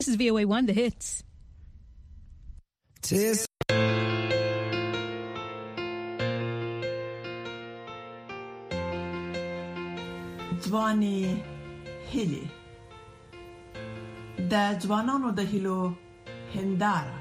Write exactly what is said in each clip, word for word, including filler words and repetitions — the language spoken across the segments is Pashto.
This is V O A one, the hits. Tis- ځواني هیلې د ځوانانو د هیلو هنداره.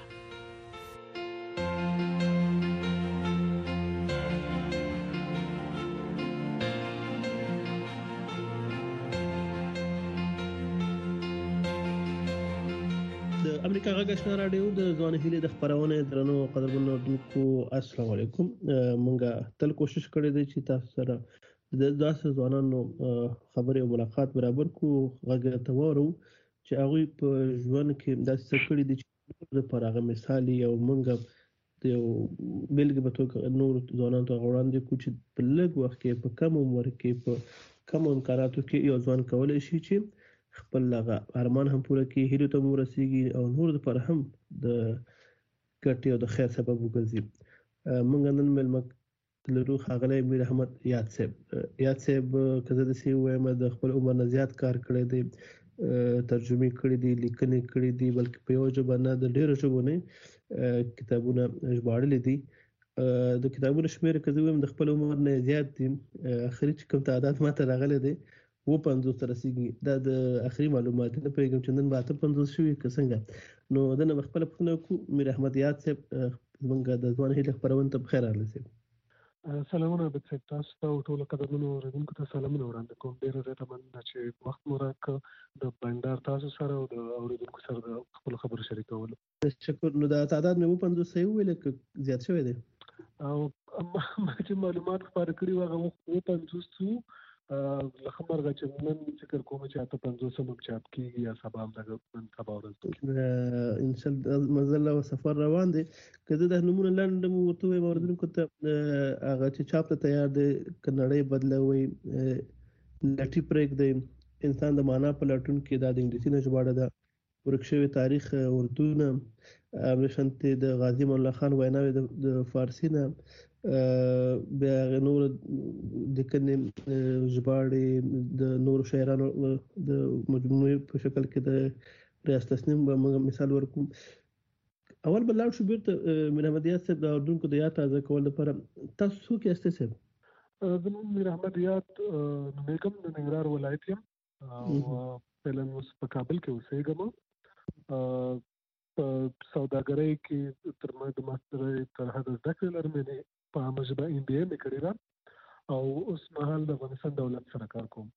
د امریکا غږ آشنا رادیو د ځوان هیلې د خبرونه درنو قدرمنو اردوونکو السلام علیکم. مونږه تل کوشش کړې دي چې تاسو سره د داسې ځوانانو خبرې او ملاقات برابر کو غږ ته وورو چې هغه په ژوند کې داسې څه کړي دي چې د پرغه مثال یو مونږه د بلګ په توګه نور ځوانانو ته وړاندې کو چې په لږ وخت کې په کم عمر کې په کم امکاناتو کې یو ځوان کولای شي چې خپل لغه ارمان هم پوره کړي، هیلو ته مو رسیږي او نور لپاره هم د ګټې او د خیر سبب وګرځي. موږ نن ملمک لرو ښاغلی میر احمد یاد صاحب. یاد صاحب که زه داسې ووایم د خپل عمر نه زیات کار کړی دی، ترجمې کړي دي، لیکنې کړي دي، بلکې په یوه ژبه نه د ډېرو ژبو نه کتابونه ژباړلي دي. د کتابونو شمېر که زه ووایم د خپل عمر نه زیات دي. اخري چې کوم تعداد ماته راغلی دی و پنځوس ته رسیږي. دا د اخري معلومات نه پوهېږم چې نن به اته پنځوس شوي که څنګه. نو دنه به خپله پوښتنه وکړو. میر احمد یاد صاحب زموږ د ځوان هیلې خپرونې ته بخیر راغلی صاحب. سلامونه عابد صاحب، تاسو ته او ټولو قدرمنو اورېدونکو ته سلامونه وړاندې کوم. ډېره زیاته مننه چې وخت مو راکړ د بندر تاسو سره او د اورېدونکو سره د خپلو خبرو شریکولو. تشکر. نو دا تعداد مې و پنځوس صحیح وویل که زیات شوی دی؟ او ما چې معلومات خپاره کړي وو هغه وخت و پنځوس څو له خبره چې نن فکر کوم چې اته پنځوس هم چاپ کېږي یا سبا هم نن سبا ورځ انشاءالله مزل او سفر روان دی. که زه د نومونه لنډ مو ورته ووایم اورېدونکو ته، هغه چې چاپ ته تیار دی، که نړۍ بدلوئ، لټي پرېږدئ، انسان د معنا په لټون کې، دا د انګلیسي نه ژباړه ده، ورک شوی تاریخ اردو نه، همداشانتې د غازي امان الله خان ویناوې د فارسي نه، بیا هغې نور لیکنې ژباړې د نورو شاعرانو د مجموعې په شکل کې د ریاض تسنیم به موږ مثال ورکوو. اول به لاړ شو بیرته میر احمد یاد صاحب د اردوونکو د یاد تازه کولو لپاره. تاسو څوک یاستئ صاحب؟ زه میر احمد یاد نومېږم، د ننګرهار ولایت یم او فعلا اوس په کابل کې اوسېږم. په سوداګرۍ کې تر ما د ماسترۍ تر حده زده کړې لرم، یعنې په عامه ژبه ایم بي اے مې کړې ده او اوس مهال د افغانستان دولت سره کار کوم.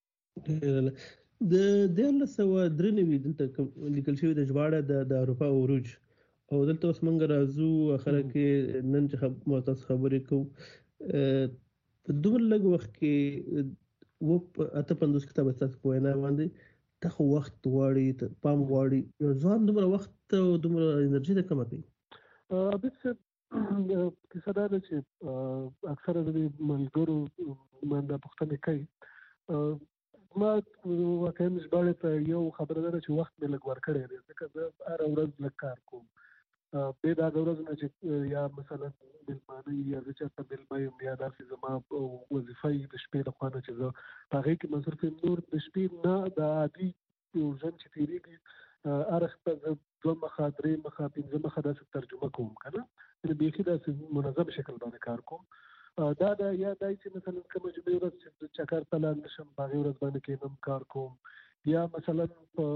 د دیارلس سوه درې نوي دلته لیکل شوي د ژباړه د اروپا عروج او دلته اوس موږ راځو اخره کې نن چې ما تاسو خبرې کوو په دومره لږ وخت کې و اته پنځوس کتابه ستاسو په وینا باندې دا خو وخت غواړي، پام غواړي. یو ځوان دومره وخت او دومره انرژي ته کمه کوي. عابد صاحب کیسه دا ده چې اکثره د ملګرو من دا پوښتنې کوي. ما واقعا ژباړې ته یو خبره ده چې وخت مې لږ ورکړی دی، ځکه زه هره ورځ لږ کار کوم. بې د هغه ورځو نه چې یا مثلا مېلمانه یا زه چېرته مېلمه یم یا داسې زما وظیفه وي د شپې لخوا نه چې زه په هغې کې مصروف یم. نور د شپې نه د عادي ژوند چې تېرېږي هر وخت زه دوه مخه، درې مخه، پنځه مخه داسې ترجمه کوم که نه، یعنې بیخي داسې منظم شکل باندې کار کوم. دا ده یا دا چې مثلا کومه جمعې ورځ چې چکر ته لاړ نه شم په هغې ورځ باندې کښېنم کار کوم، یا مثلا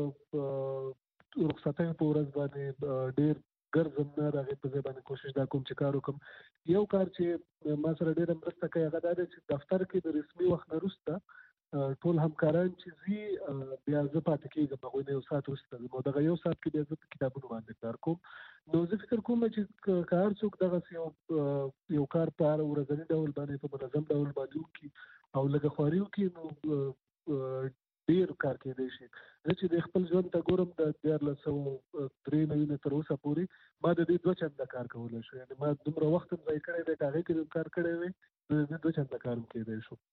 په رخصتیو په ورځ باندې ډېر ګرځم نه، د هغې په ځای باندې کوشش دا کوم چې کار وکړم. یو کار چې ما سره ډېره مرسته کوي هغه دا دی چې دفتر کې د رسمي وخت نه وروسته ټول همکاران چې ځي بیا زه پاتې کېږم هغوی نه یو ساعت وروسته ځم او دغه یو ساعت کې بیا زه په کتابونو باندې کار کوم. نو زه فکر کوم چې که هر څوک دغسې یو یو کار په هر ورځني ډول باندې په منظم ډول باندې وکړي او لږه خواري وکړي نو ډېر کار کېدی شي. زه چې د خپل ژوند ته ګورم د دیارلس سوه درې نوي نه تر اوسه پورې ما د دې دوه چنده کار کولی شو، یعنې ما دومره وخت هم ضایع کړی دی که هغې کې هم کار کړی وی نو د دې دوه چنده کار هم کېدی شو.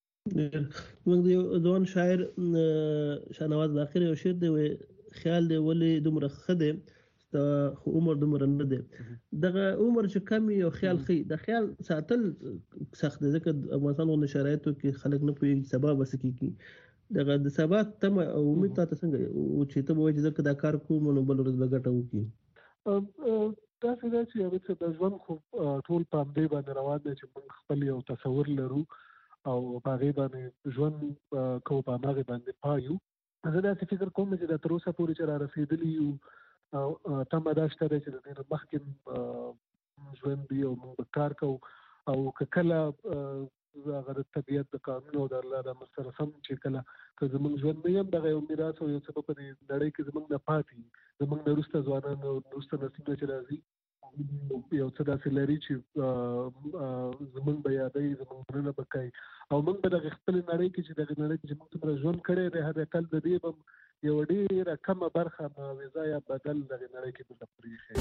موږ د یو ځوان شاعر شاهنواز باقر یو شعر دی، خیال دی ولې دومره ښه دی ستا خو عمر دومره نه دی. دغه عمر چې کم وي او خیال ښه وي، د خیال ساتل سخت دی ځکه افغانستان غوندې شرایطو کې خلک نه پوهېږي سبا به څه کېږي. دغه د ثبات تم او امید تاسو څنګه او چې ته وایې چې زه دا کار کوم نو بل ورځ به ګټه وکړي؟ تاسو دا چې یو څه د ژوند خو ټول په همدې باندې روان دی چې موږ خپل یو تصور لرو او په هغې باندې ژوند کوو، په هماغې باندې پایو. زه داسې فکر کوم چې دا تر اوسه پورې چې را رسېدلي یو او تمه دا شته دی چې د دې نه مخکې ژوند وي او موږ به کار کوو او که کله هغه د طبیعت د قانون او د الله د امر سره سم چې کله که زموږ ژوند نه یم دغه یو میراث او یو څه به په دې نړۍ کې زموږ نه پاتې وي. زموږ نه وروسته ځوانان او وروسته نسلونه چې راځي یو څه داسې لري چې زموږ به یادوي، زموږ مننه به کوي او موږ به دغې خپلې نړۍ کې چې دغې نړۍ کې چې موږ څومره ژوند کړی دی حداقل د دې به یوه ډېره کمه برخه معاوضه یا بدل دغې نړۍ کې موږ پرېښی.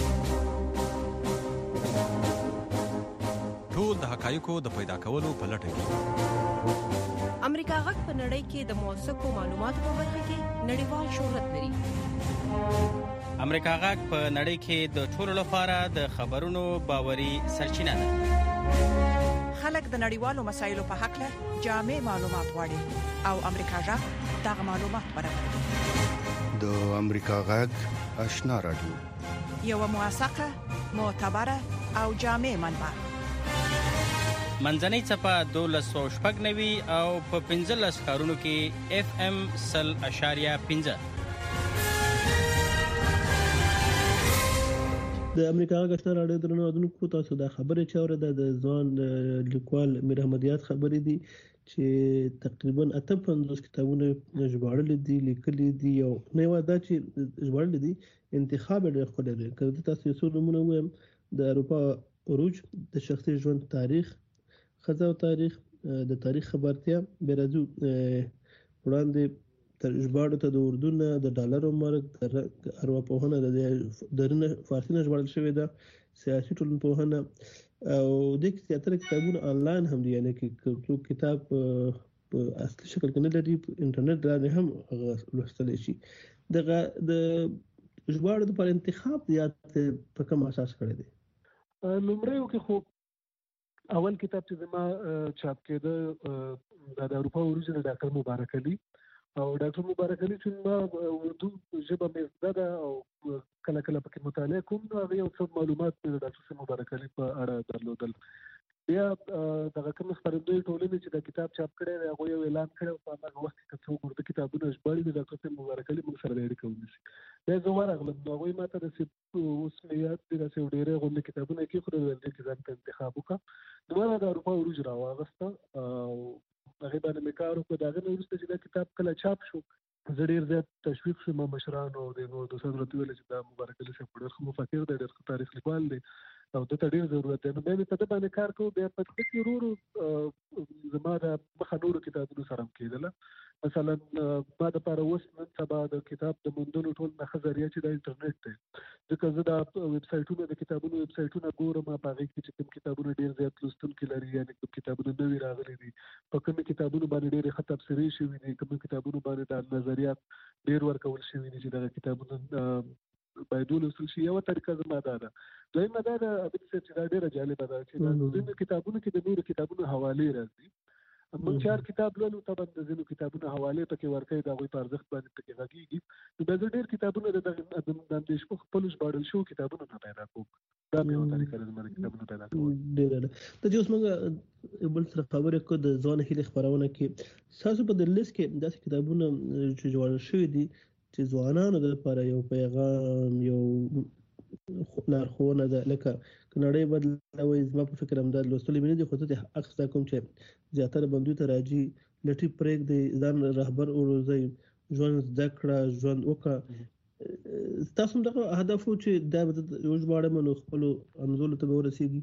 ټول د حقایقو د پیدا کولو په لټه کې امریکا غږ په نړۍ کې د موثقو معلوماتو په برخه کې نړیوال شهرت لري. امریکا غږ په نړۍ کې د ټولو لپاره د خبرونو باوري سرچینه ده. خلک د نړیوالو مسایلو په حق له جامع معلومات غواړي او امریکا غږ دغه معلومات برابروي. د امریکا غږ آشنا رادیو، یو موثقه، معتبره او جامع منبع. منځنۍ څپه دولس سوه شپږ نوي او په پنځلس ښارونو کې اف ام سل اشاریه پنځه. د امریکا غږ آشنا رادیو درنو اورېدونکو، تاسو دا خبرې چې اورېده د ځوان لیکوال میر احمد یاد خبرې دي چې تقریبا اته پنځوس کتابونه ژباړلي دي، لیکلي دي او نه یوازې دا چې ژباړلي دي، انتخاب یې ډېر ښکلی دی. که زه تاسو یو څو نومونه ووایم: د اروپا عروج، د شخصي ژوند تاریخ، ښځه او تاریخ، د تاریخ خبرتیا، بیا راځو وړاندې تر ژباړو ته د اردو نه د ډالرو مرګ، ارواپوهنه د درنه فارسي نه ژباړل شوې ده، سیاسي ټولنپوهنه او دې کې زیاتره کتابونه آنلاین هم دي، یعنې که څوک کتاب په اصلي شکل کې نه لري په انټرنیټ باندې هم هغه لوستلی شي. دغه د ژباړو لپاره انتخاب زیات په کوم اساس کړی دی؟ لومړیو کې خو اول کتاب چې زما چاپ کېده دا د اروپا عروج د ډاکټر مبارک علي او ډاکټر مبارک علي چې ما اردو ژبه مې زده ده او کله کله پکې مطالعه کوم، نو هغه یو څه معلومات مې د ډاکټر مبارک علي په اړه درلودل. بیا دغه کوم خپرندوی ټولنې چې دا کتاب چاپ کړی دی هغوی یو اعلان کړی او په هماغه وخت کې که څوک ورته کتابونه ژباړي د ډاکټر صاحب مبارک علي موږ سره اړیکه ونیسي. بیا زه ورغلم، نو هغوی ما ته داسې اوس مې یاد دي داسې یو ډېری غونډې کتابونه یې کېښودل، ویل دې کې ځان ته انتخاب وکړه. نو ما د اروپا عروج راواغسته او هغې باندې مې کار وکړ. د هغې نه وروسته چې دا کتاب کله چاپ شو زه ډېر زیات تشویق شوم مشرانو او د نورو دوستانو راته وویل چې دا مبارک علي صاحب ډېر ښه مفکر دی، ډېر ښه تاریخ لیکوال دی او ده ته ډېر ضرورت دی. نو بیا مې په ده باندې کار کوو. بیا په ده کې ورو ورو زما د مخه نورو کتابونو سره هم کېدله. مثلا ما دپاره اوس نن سبا د کتاب د موندلو ټول نه ښه ذریعه چې دا انټرنیټ دی، ځکه زه دا ویبسایټونه د کتابونو ویبسایټونه ګورم، په هغې کې چې کوم کتابونه ډېر زیات لوستونکي لري، یعنې کوم کتابونه نوي راغلي دي، په کومو کتابونو باندې ډېرې ښه تبصرې شوي دي، کومو کتابونو باندې دا نظریات ډېر ورکول شوي دي چې دغه کتابونه باید ولوستل شي. یوه طریقه زما دا ده. دویمه دا ده عابد صاحب چې دا ډېره جالبه ده چې دا ځینو کتابونو کې د نورو کتابونو حوالې راځي. موږ چې هر کتاب لولو طبعا د ځینو کتابونو حوالې پکې ورکوي، د هغوی په ارزښت باندې پکې غږېږي. نو بیا زه ډېر کتابونه د اندېښمو خپلو ژباړل شوو کتابونو نه پیدا کوم. دا مې یوه طریقه ده زما د کتابونو پیدا کول. ډېره ده. ته چې اوس موږ بل سره خبرې کوو د ځوان هیلې خپرونه کې، ستاسو په د لیست کې داسې کتابونه چې ژباړل شوي دي چې ځوانانو لپاره یو پیغام، یو لارښوونه ده، لکه که نړۍ بدلوئ، زما په فکر همدا لوستلي مې نه دي، خو زه د حق زده کوم چې زیاتره بندیو ته راځي، لټي پرېږدئ، ځان رهبر وروزئ، ژوند زده کړه، ژوند وکړه. ستاسو هم دغه هدف و چې دا به یو ژباړم نو خپلو همزولو ته به ورسېږي؟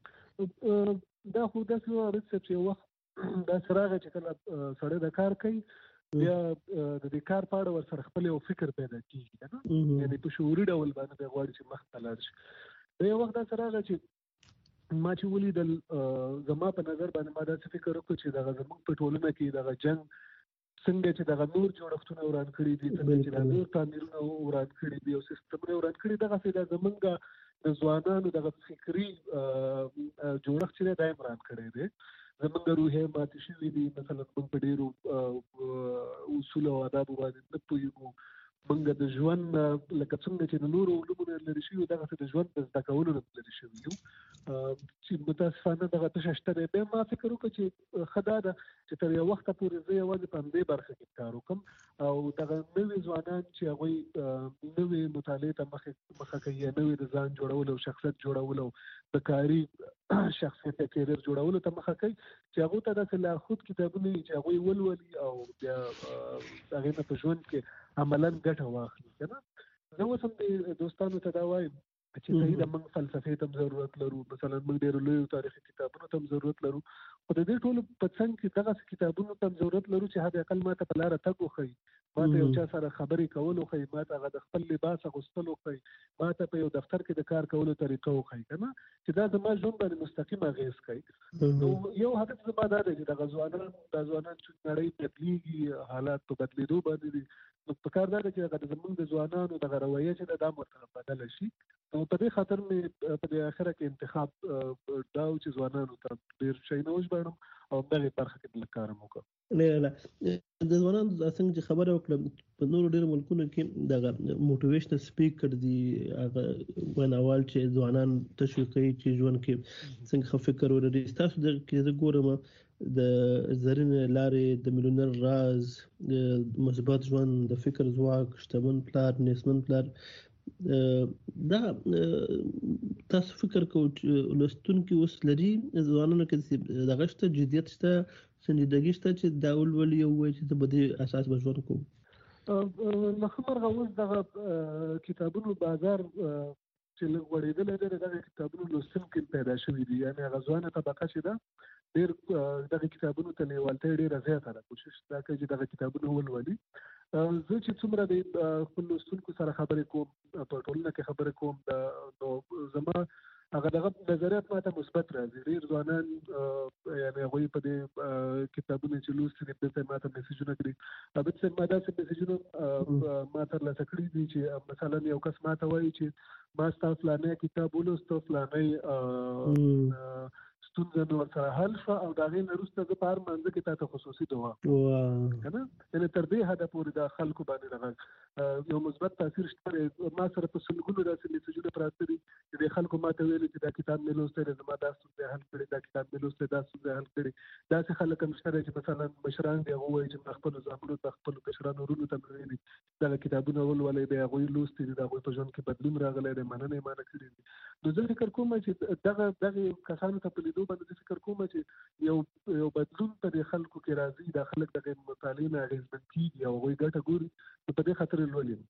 دا خو داسې و عابد صاحب چې یو وخت داسې راغی چې کله سړی د کار کوي بیا د دې کار په اړه ورسره خپل یو فکر پیدا کېږي، که نه، یعنې په شعوري ډول باندې دی غواړي چې مخ ته لاړ شي. دا یو وخت داسې راغی چې ما چې ولیدل، زما په نظر باندې ما داسې فکر وکړ چې دغه زموږ په ټولنه کې دغه جنګ څنګه چې دغه نور جوړښتونه وران کړي دي، څنګه چې دا نور تعمیرونه وران کړي دي او سیستمونه وران کړي، دغسې دا زموږ د ځوانانو دغه فکري جوړښت چې دی دا یې وران کړی دی. زمونږ روحیه ماتې شوي دي. مثلا موږ په ډېرو اصول او آدابو باندې نه پوهېږو. موږ د ژوند لکه څنګه چې د نورو علومو نه لرې شوي دغسې د ژوند د زده کولو نه لرې شوي یو، چې متاسفانه دغه تشه شته دی. بیا ما فکر وکړ چې ښه دا ده چې تر یو وخته پورې زه یوازې په همدې برخه کې کار وکړم او دغه نوي ځوانان چې هغوی نوې مطالعې ته مخه کوي، نوې د ځان جوړولو او شخصیت جوړولو د کاري شخصیت یا کیریر جوړولو ته مخه کوي، چې هغوی ته داسې لارښود کتابونه وي چې هغوی ولولي او بیا هغې نه په ژوند کې عملاً ګټه واخلي. که نه زه اوس هم د دوستانو ته دا وایم چې صحیح ده موږ فلسفې ته هم ضرورت لرو، مثلا موږ ډېرو لویو تاریخي کتابونو ته هم ضرورت لرو، خو د دې ټولو په څنګ کې دغسې کتابونو ته هم ضرورت لرو چې حد اقل ما ته په لاره تګ وښیي، ما ته یو چا سره خبرې کول وښیي، ما ته هغه د خپل لباس اغوستل وښیي، ما ته په یو دفتر کې د کار کولو طریقه وښیي، که نه چې دا زما ژوند باندې مستقیم اغېز کوي. نو یو هدف زما دا دی چې دغه ځوانان دا ځوانان چې نړۍ بدلېږي، حالات په بدلېدو باندې دي، نو په کار دا دی چې هغه زموږ د ځوانانو دغه رویه چې ده دا ورته بدله شي. نو په دې خاطر مې په دې اخره کې انتخاب دا و چې ځوانانو ته ډېر شیونه وژباړم او همدغې برخه کې لږ کار هم وکړم. نه نه د ځوانانو څنګه چې خبره وکړه په نورو ډېرو ملکونو کې دغه موټیویشنل سپیکر دي، هغه ویناوال چې ځوانان تشویق کوي چې ژوند کې څنګه ښه فکر ولري. ستاسو دغه کې زه ګورم د زرین لارې، د میلیونر راز، د مثبت ژوند، د فکر ځواک، شتمن پلار، نیستمن پلار، دا تاسو فکر کوئ چې لوستونکي اوس لري ځوانانو کې دغه شته جدیت شته، سنجیدګي شته چې دا ولولي او ووایي چې زه په دې اساس به ژوند کوم؟ له ښه مرغه اوس دغه کتابونو بازار چې لږ غوړېدلی دی، دغه کتابونو لوستونکي پیدا شوي دي، یعنې هغه ځوانه طبقه چې ده ډېر دغه کتابونو ته لیوالتیا یې ډېره زیاته ده، کوشش دا کوي چې دغه کتابونه ولولي. زه چې څومره د خپل لوستونکو سره خبرې کوم، په ټولنه کې خبرې کوم، نو زما هغه دغه نظریات ما ته مثبت راځي. ډېر ځوانان یعنې هغوی په دې کتابونه چې لوستي دي بېرته ما ته میسیجونه کړي، البته ما داسې میسیجونه ما ترلاسه کړي دي چې مثلا یو کس ما ته وایي چې ما ستا فلانی کتاب ولوسته، فلانی ستونزه مې ورسره حل شوه او د هغې نه وروسته زه په هر مانځه کې تا ته خصوصي دعا کوم، که نه یعنې تر دې حده پورې د خلکو باندې دغه یو مثبت تاثیر شته دی. ما سره په سلګونو داسې میسیجونه پراته دي چې د خلکو ما ته ویلي چې دا کتاب مې لوستی دی، زما دا ستونزه حل کړې، دا کتاب مې لوستی دا ستونزه حل کړې. داسې خلک هم شته دی چې مثلا مشران دي، هغه وایي چې ما خپلو زامنو ته خپلو کشرانو وروڼو ته مې ویلي دغه کتابونه ولولئ، دی هغوی لوستي دي، د هغوی په ژوند کې بدلون راغلی دی، مننه یې مانه کړې دي. نو زه فکر کوم چې دغه دغې کسانو ته په لیدو باندې زه فکر کوم چې یو یو بدلون په دې خلکو کې راځي، دا خلک دغه مطالعې نه اغېزمن کېږي او هغوی ګټه ګوري، نو په دې خاطر یې لولي.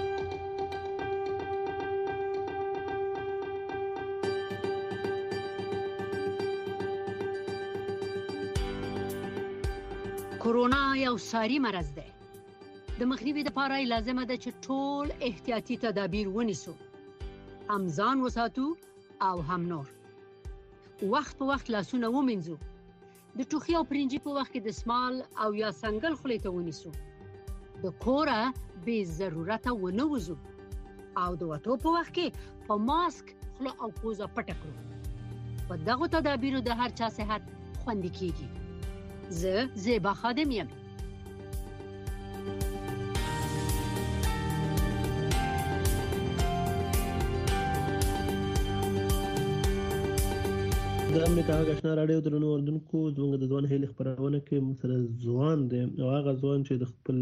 کورونا یو ساري مرض دی. د مخنیوي لپاره لازمه ده چې ټول احتیاطي تدابیر ونیسو، هم ځان وساتو او هم نور. وخت په وخت لاسونه ومینځو، د ټوخي او پرنجي په وخت کې دستمال او یا څنګل خولې ته ونیسو، د کوره بې ضرورته ونه وځو او د وتو په وخت کې په ماسک خوله او پوزه پټه کړو. په دغو تدابیرو د هر چا صحت خوندي کیږي. زه زیبا خادم یم. د امریکا غږ آشنا راډیو درنو اوریدونکو، زموږ د ځوان هیلې خپرونه کې موږ سره ځوان دی او هغه ځوان چې د خپل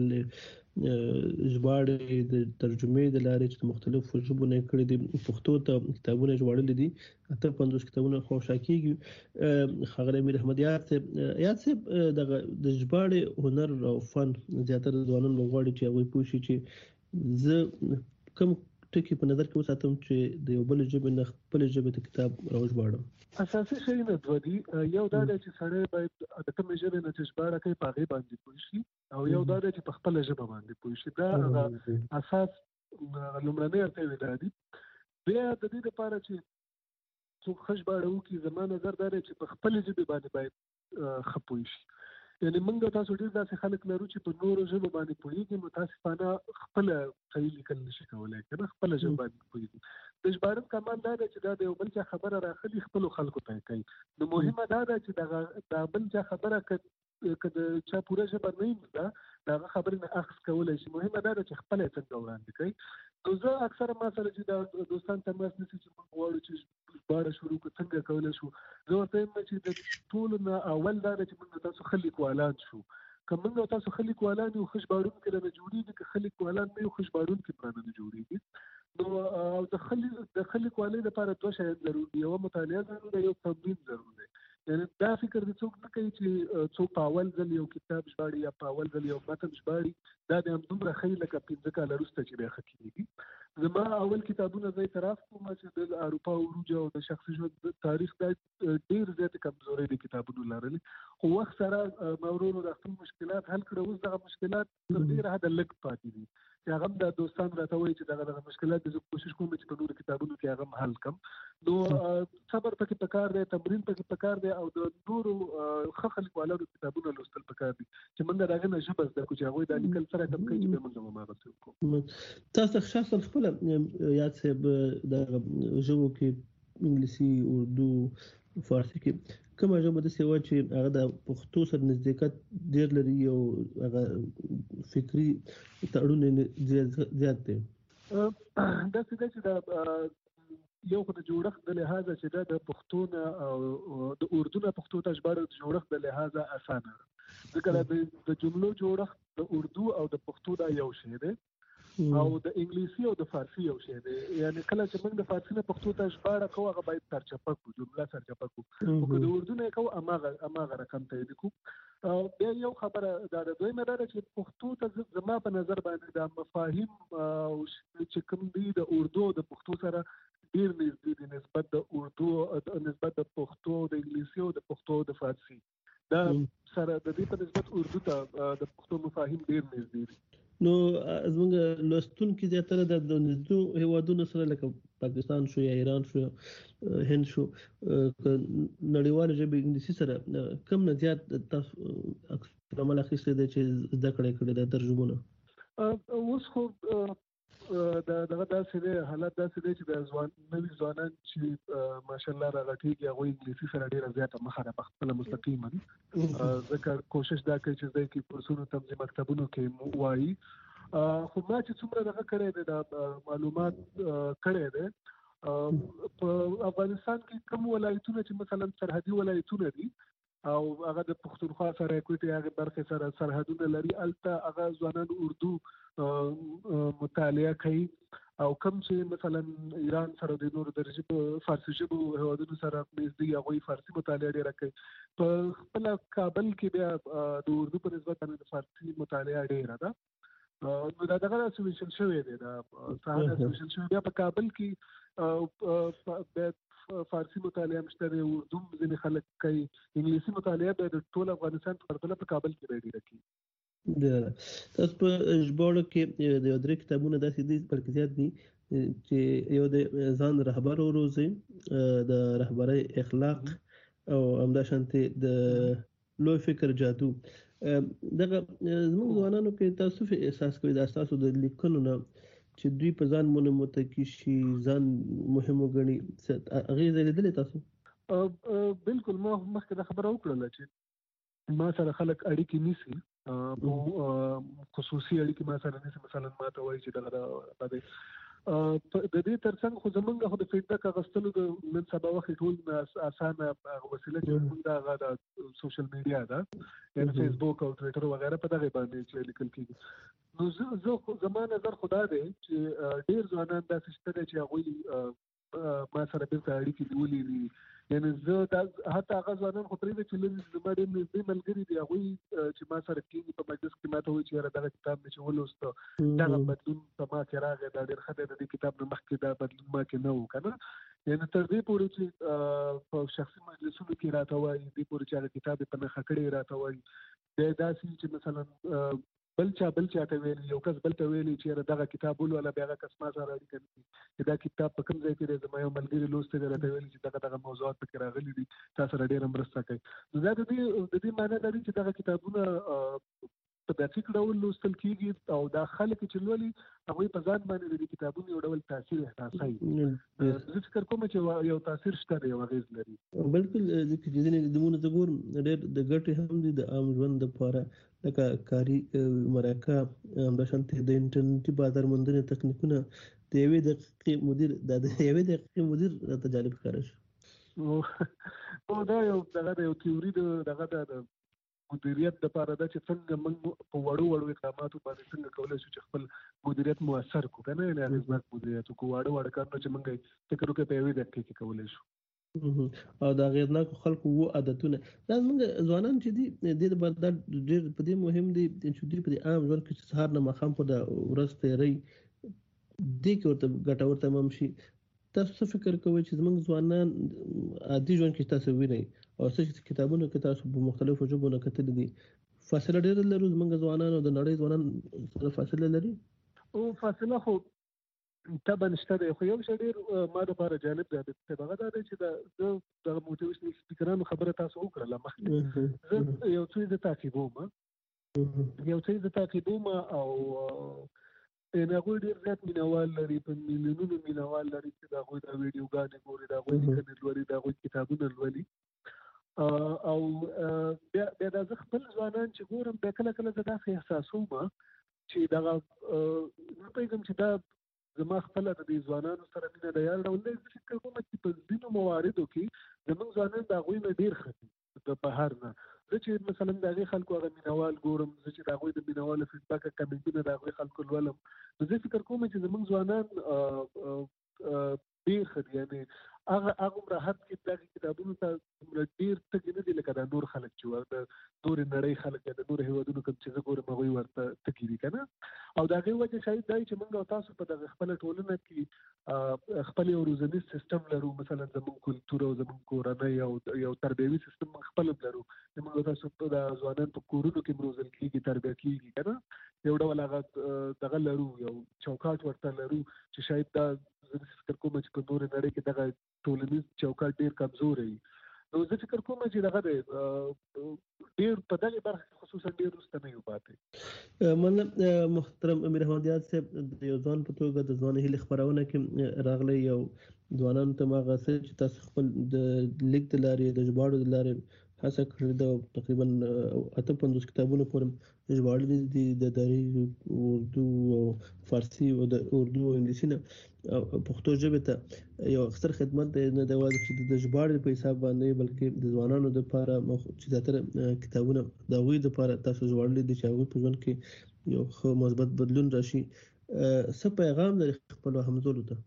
ژباړې د ترجمې د لارې چې د مختلفو ژبو نه کړي دي، پښتو ته کتابونه ژباړلي دي، اته پنځوس کتابونه خوشا کېږي. ښاغلی میر احمد یاد صاحب یاد صاحب دغه د ژباړې هنر او فن زیاتره ځوانان غواړي چې هغوی پوه شي چې زه کوم ټکي په نظر کې وساتم چې د یو بل ژبې نه خپلې ژبې ته کتاب راوژباړم. اساسي شیونه دوه دي. یو دا دی چې سړی باید د کومې ژبې نه چې ژباړه کوي په هغې باندې پوه شي، او یو دا دی چې په خپله ژبه باندې پوه شي. دا هغه اساس لومړنۍ اړتیاوې دا دي. بیا د دې لپاره چې څوک ښه ژباړه وکړي، زما نظر دا دی چې په خپلې ژبې باندې باید ښه پوه شي. یعنې موږ تاسو ډېر داسې خلک لرو چې په نورو ژبو باندې پوهېږي، متاسفانه خپله صحیح لیکل نشي کولی، که نه خپله ژبه باندې پوهېږي. د ژباړن کمال دا دی چې دا د یو بل چا خبره راخلي خپلو خلکو ته یې کوي. نو مهمه دا ده چې دا بل چا خبره کده چا پوره ژبه نه ده دا خبره نه اخذ کولای شي. مهمه دا ده چې خپل څنګه وړاندې کوي. نو زه اکثره ما سره چې دا دوستان تماس نشي چې موږ غواړو چې بار شروع کو څنګه کولای شو. زه ورته وایم چې د ټول نه اول دا چې موږ تاسو خلک والان شو. کوم موږ تاسو خلک والان یو خوش باړون کې نه جوړیږي چې خلک والان نه یو خوش باړون کې پرانه نه جوړیږي. نو د خلک د خلک والي لپاره دوه شیان ضروري دي. یو مطالعه ضروري دی، یو تمرین ضروري دی. یعنی دا فکر د څوک نه کوي چې څوک په اول ځل یو کتاب ژباړي یا په اول ځل یو متن ژباړي دا د همدومره ښه لکه پنځه کاله وروسته چې بیا ښه کېږي. زما اول کتابونه زه اعتراف کوم چې د اروپا عروج او د شخصي ژوند تاریخ دا ډېر زیاتې کمزورۍ د کتابونو لرلې، خو وخت سره ما ورونو د خپل مشکلات حل کړه. اوس دغه مشکلات تر ډېره حده لږ پاتې دي چې هغه هم د دوستان راته وایي چې دغه دغه مشکلات زه کوشش کوم چې په نورو کتابونو کې هغه حل کړم. نو صبر پکې پکار دی، تمرین پکې پکار دی، او د نورو ښه خلکو والو کتابونه لوستل پکار دي چې موږ د هغې نه ژبه زده کړو چې هغوی دا لیکل سره کم کوي چې بیا موږ هم هماغسې وکړو. تاسو شخصا خپله یاد صاحب د ژبو کې انګلیسي، اردو، فارسي کې کومه ژبه داسې وه چې هغه د پښتو سره نزدېکت ډېر لري او هغه فکري تړون زیات دی؟ داسې ده چې دا یو خو د جوړښت د لحاظه چې دا د پښتو نه او د اردو نه پښتو ته ژباړه د جوړښت د لحاظه اسانه ده، ځکه د جملو جوړښت د اردو او د پښتو دا یو شی دی او د انګلیسي او د فارسي یو شی دی. یعنی کله چې موږ د فارسي نه پښتو ته ژباړه کوو هغه باید سرچپه کړو، جمله سرچپه کړو، او که د اردو نه یې کوو هماغه هماغه رقم ته یې لیکو. بیا یو خبره دا ده، دویمه دا ده چې پښتو ته زما په نظر باندې دا مفاهیم چې کوم دي د اردو او د پښتو سره ډېر نږدې دي نسبت د اردو نسبت د پښتو د انګلیسي او د پښتو د فارسي. دا سره د دې په نسبت اردو ته د پښتو مفاهیم ډېر نږدې دي. نو زموږ لوستونکي زیاتره د نږدې هېوادونو سره لکه پاکستان شو یا ایران شو هند شو نړیوالې ژبې انګلیسي سره کم نه زیات تاسو عمل اخیستی دی چې زده کړې کړې ده ترجمونه؟ اوس خو دغه داسې دی، حالت داسې دی چې د ځوان نوي ځوانان چې ماشاءالله راغټېږي هغوی انګلیسي سره ډېره زیاته مخه ده پخپله مستقیما، ځکه کوشش دا کوي چې زده کړي کورسونو ته هم مکتبونو کې وایي. خو ما چې څومره دغه کړی دی دا معلومات کړی دی په افغانستان کې کوم ولایتونه چې مثلا سرحدي ولایتونه دي او هغه د پښتونخوا سره کوټې هغه برخې سره سرحدونه لري، هلته هغه ځوانان اردو مطالعه کوي، او کوم چې مثلا ایران سره د نورو درجه په فارسي ژبو هېوادونو سره نږدې هغوی فارسي مطالعه ډېره کوي. په خپله کابل کې بیا د اردو په نسبت باندې د فارسي مطالعه ډېره ده. نو دا دغه داسې ویشل شوی دی، دا ساحه داسې ویشل شوی. بیا په کابل کې فارسي مطالعه هم شته دی، اردو هم ځینې خلک کوي، انګلیسي مطالعه بیا د ټول افغانستان په پرتله په کابل کې به ډېره کېږي. تاسو په ژباړو کې د یو درې کتابونه داسې دي بلکې زیات دي چې یو د ځان رهبر وروزي، د رهبرۍ اخلاق، او همداشانتې د لوی فکر جادو. دغه زموږ ځوانانو کې تاسو احساس کوئ دا ستاسو د لیکنو نه چې دوی په ځان باندې متکي شي، ځان مهم وګڼي، اغېزه لیدلې تاسو؟ بالکل، ما مخکې دا خبره وکړله چې ما سره خلک اړیکې نیسي، خصوصي اړیکې ما سره نیسي. مثلا ما ته وایي چې دغه دی د دې ترڅنګ خو زمونږ خو د فیډبیک اخیستلو د نن سبا وخت ټول اسانه وسیله چې موږ هغه د سوشل میډیا ده، یعنې فیسبوک او ټویټر وغیره، په دغې باندې چې لیکل کېږي. نو زه زما نظر خو دا دی چې ډېر ځوانان داسې شته دی چې هغوی ما سره بېرته اړیکې نیولې دي. یعنې زه دا حتی هغه ځوانان خو پرېږده چې لږ زما ډېر نږدې ملګري دي، هغوی چې ما سره کېږي په مجلس کې ما ته وایي چې یاره دغه کتاب مې چې ولوسته دغه بدلون په ما کې راغی، دا ډېر ښه دی، د دې کتاب نه مخکې دا بدلون ما کې نه و که نه. یعنې تر دې پورې چې په شخصي مجلسونو کې راته وایي، دې پورې چې هغه کتاب یې په نښه کړی راته وایي. بیا داسې چې مثلا بل چا بل چا ته ویلي، یو کس بل ته ویلي چې یاره دغه کتاب ولوله، بیا هغه کس ما سره اړیکه نیسي چې دا کتاب په کوم ځای کې دی، زما یو ملګري لوستی دی، راته ویلي چې دغه دغه موضوعات پکې راغلي دي، تا سره ډېره مرسته کوي. نو دا د دې د دې معنی دا دی چې دغه کتابونه په دقیق ډول لوستل کیږي او دا خلک چې لولي هغه په ځان باندې د کتابونو یو ډول تاثیر احساسوي. زه فکر کوم چې یو تاثیر شته، یو اغیز لري. بلکل د کې د مونږ د ګور ډېر د ګټې هم دي د عام ژوند لپاره، لکه کاري مرکه، همداشانتې د انټرنیټي بازار موندنې تخنیکونه د یوې دقیقې مدیر د یوې دقیقې مدیر راته جالب ښکاره شو. او دا یو دغه د یو تیوري د دغه د مدیریت لپاره ده چې څنګه موږ په وړو وړو اقداماتو باندې څنګه کولی شو چې خپل مدیریت مؤثر کړو، که نه یعنې اغېزناک مدیریت وکړو. واړه واړه کارونه چې موږ فکر وکړو په یوې دقیقې کې کولی شو. او د اغېزناکو خلکو وو عادتونه دا زموږ ځوانان چې دي دې لپاره دا ډېر په دې مهم دي چې دوی په دې عام ژوند کې چې سهار نه ماښام په د ورځ تېروي دې کې ورته ګټور تمام شي. تاسو څه فکر کوئ چې زموږ ځوانان عادي ژوند کې تاسو وینئ او څه چې کتابونو کې تاسو په مختلفو ژبو نه کتلي دي، فاصله ډېره لرو زموږ ځوانان او د نړۍ ځوانان سره فاصله لري؟ او فاصله خو طبعا شته دی، خو یو شی ډېر ما دپاره جالب دی هغه دا دی چې زه دغه موټیویشنل سپیکرانو خبره تاسو وکړله مخکې، زه یو څه زه تعقیبوم یو څه زه تعقیبوم او یعنې هغوی ډېر زیات مینوال لري، په میلیونونو مینوال لري چې د هغوی دا ویډیوګانې ګوري، د هغوی لیکنې لولي، د هغوی کتابونه لولي. او بیا بیا دا زه خپل ځوانان چې ګورم بیا کله کله زه داسې احساسوم چې دغه نه پوهېږم چې دا زما خپله د دې ځوانانو سره مینه د یار ډول دی. زه فکر کوم چې په ځینو مواردو کې زموږ ځوانان د هغوی نه ډېر ښه دي د بهر نه. زه چې مثلا د هغې خلکو هغه مینوال ګورم، زه چې د هغوی د مینوالو فیډبک کمنټونه د هغوی خلکو لولم، نو زه فکر کوم چې زموږ ځوانان ډېر ښه دي. یعنې هغه هغومره حد کې دغې کتابونو ته دومره ډېر تږي نه دي لکه دا نور خلک چې د نورې نړۍ خلک یا د نورو هېوادونو کوم چې زه ګورم هغوی ورته تږي دي که نه. او د هغې وجه شاید دا چې موږ او تاسو په دغه خپله ټولنه کې خپل یو روزنیز سیسټم لرو، مثلا زموږ کلتور او زموږ کورنۍ او یو تربیوي سیسټم موږ خپل لرو، چې موږ او تاسو په د ځوانان په کورونو کې روزل کېږي، تربیه کېږي که نه، یو ډول هغه دغه لرو، یو چوکاټ ورته لرو چې شاید دا زه فکر کوم چې په نورې نړۍ کې دغه ټولنیز چوکاټ ډېر کمزوری وي. نو زه فکر کوم چې دغه دی ډېر په دغې برخه کې خصوصا ډېر وروسته نه یو پاتې. مننه محترم امیر احمد یاد صاحب، د یو ځوان په توګه د ځوان هیلې خپرونه کې راغلی یو ځوانانو ته ما هغه څه چې تاسو خپل د لیک د لارې د ژباړو د لارې هڅه کړې ده، تقریبا اته پنځوس کتابونه پورې ژباړلي دي د دري، اردو او فارسي او د اردو او انګلیسي نه پښتو ژبې ته یو اکثر خدمت دی، نه دی یوازې چې د ژباړې په حساب باندې بلکې د ځوانانو دپاره چې زیاتره کتابونه د هغوی دپاره تاسو ژباړلي دي چې هغوی په ژوند کې یو ښه مثبت بدلون راشي. څه پیغام لري خپلو همزولو ته؟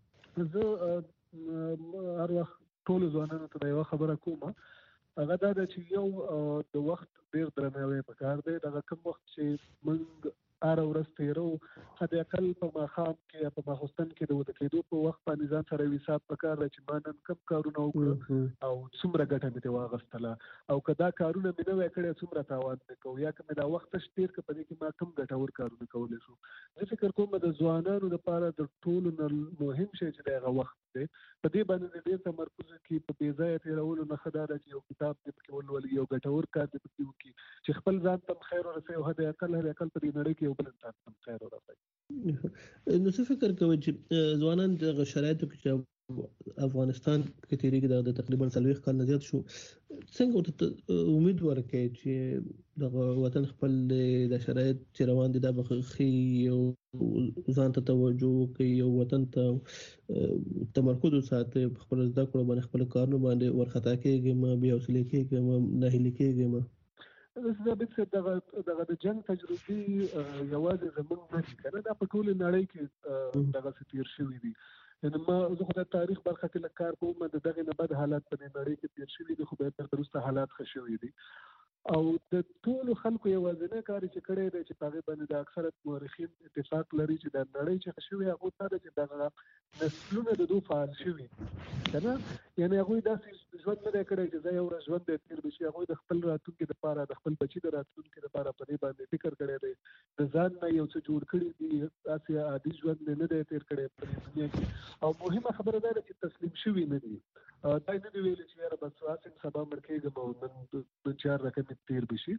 زه هر وخت ټولو ځوانانو ته د یوه خبره کومه، هغه دا ده چې یو د وخت ډېر درناوی پکار دی. دغه کوم وخت چې موږ هره ورځ تېرو، حد اقل په ماښام کې یا په ماخوستن کې د وده کېدو په وخت باندې ځان سره یو حساب پکار دی چې ما نن کوم کارونه وکړه او څومره ګټه مې ترې واخیستله، او که دا کارونه مې نه وی کړی څومره تاوان مې کوو، یا که مې دا وخت تش تېر کړه په دې کې ما کوم ګټور کارونه کولی شو. زه فکر کوم د ځوانانو لپاره د ټولو نه مهم شی چې دی هغه وخت دی. په دې باندې ډېر تمرکز وکړي، په بې ځایه تېرولو نه ښه دا ده چې یو کتاب دې پکې ولولي، یو ګټور کار دې پکې وکړي چې خپل ځان ته خیر ورسوي او حد اقل حد اقل په دې نړۍ کې یو بل انسان ته خیر ورسوي. نو څه فکر کوئ چې ځوانان دغه شرایطو کې چې افغانستان کې تېرېږي د تقریبا څلوېښت کال نه زیات شو، څنګه ورته امید ورکوي چې دغه وطن خپل د شرایط چې روان دي دا به ښې او ځان ته توجه وکړي او وطن ته تمرکز وساتي، په خپلو زده کړو باندې خپلو کارونو باندې ورخطا کېږي ما بې حوصلې کېږي ما ناهیلي کېږي ما؟ ثابت صاحب دغه دغه د جنګ تجربې یوازې زموږ نه دي که نه، دا په ټولې نړۍ کې دغسې تېر شوي دي. یعنې ما زه خو د تاریخ برخه کې لږ کار کوم، د دغې نه بد حالات په دې نړۍ کې تېر شوي دي، خو بیا تر وروسته حالات ښه شوي دي. او د ټولو خلکو یوازینی کار چې کړی دی چې په هغې باندې د اکثرت مورخین اتفاق لري چې د نړۍ چې ښه شوې هغوی دا ده چې دغه نسلونه د دوی فعال شوي که نه، یعنې هغوی داسې ژوند نه دی کړی چې زه یو ورځ ژوند دی تېر به شي. هغوی د خپل راتلونکي دپاره د خپل بچي د راتلونکي دپاره په دې باندې فکر کړی دی، د ځان نه یو څه جوړ کړي دي، داسې عادي ژوند نه دی تېر کړی په دې دنیا کې. او مهمه خبره دا ده چې تسلیم شوي نه دي، دا نه دي ویلي چې یاره بس هسې سبا مړ کېږم او نن نن چهار رقم تېر به شي.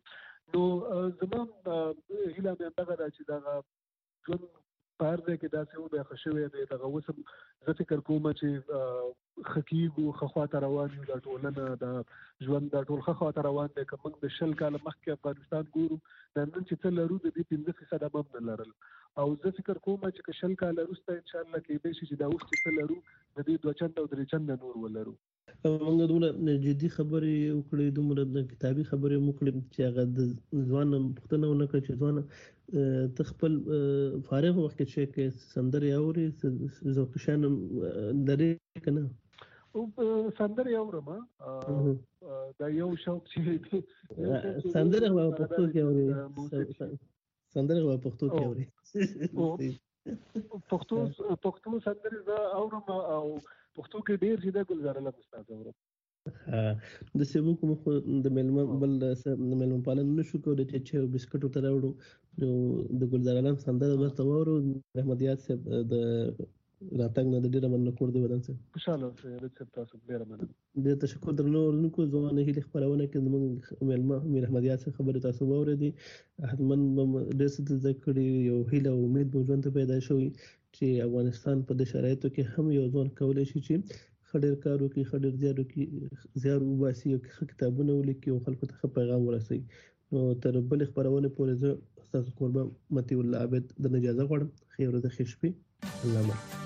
نو زموږ هیله مې دغه ده چې دغه ژوند په هر ځای کې داسې وبیاخه شوی دی دغه اوس هم زه فکر کوم چې ښه کېږو ښه خواته روان یو دا ټولنه د ژوند دا ټول ښه خواته روان دی که موږ د شل کاله مخکې افغانستان ګورو دا نن چې څه لرو د دې پنځه فیصده هم هم نه لرل او زه فکر کوم چې که شل کاله وروسته انشاءالله کېدای شي چې دا اوس چې څه لرو د دې دوه چنده او درې چنده نور ولرو. موږ دومره جدي خبرې وکړې دومره د کتابي خبرې وکړې چې هغه د ځوان پوښتنه ونه کړه چې ځوان ته خپل فارغ وخت کې چې سندرې اورې ذوق شان لرې که نه؟ سندرې اورم دا یو شوق چې سندرې په پښتو کې اورې سندرې په پښتو کې اورې پښتو پښتو سندرې زه اورم او پښتو کې ډېر چې د ګلزار علم استاد اورم د سیمو کوم خو د مېلمه بل د مېلمه پالن نشو کولی چې چې بسکټو ته راوړو نو د ګلزار علم سندره به ته واورو احمد یاد صاحب د راتګ نه د ډېره مننه کور دی ودان صاحب خوشحاله اوسئ رد صاحب تاسو ډېره مننه ډېر تشکر درنو اورونکو ځوان هیلې خپرونه کې زموږ مېلمه امیر احمد یاد صاحب خبرې تاسو واورېدې حتمن ډېر څه زده کړي یو هیله او امید به ژوند ته پیدا شوي چې افغانستان په دې شرایطو کې هم یو ځوان کولی شي چې ښه ډېر کار وکړي ښه ډېر زیار وکړي زیار وباسي او ښه کتابونه ولیکي او خلکو ته ښه پیغام ورسوي. نو تر بلې خپرونې پورې زه ستاسو کوربه مطیع الله عابد درنه اجازه غواړم. ښې ورځ ښې شپې الله مل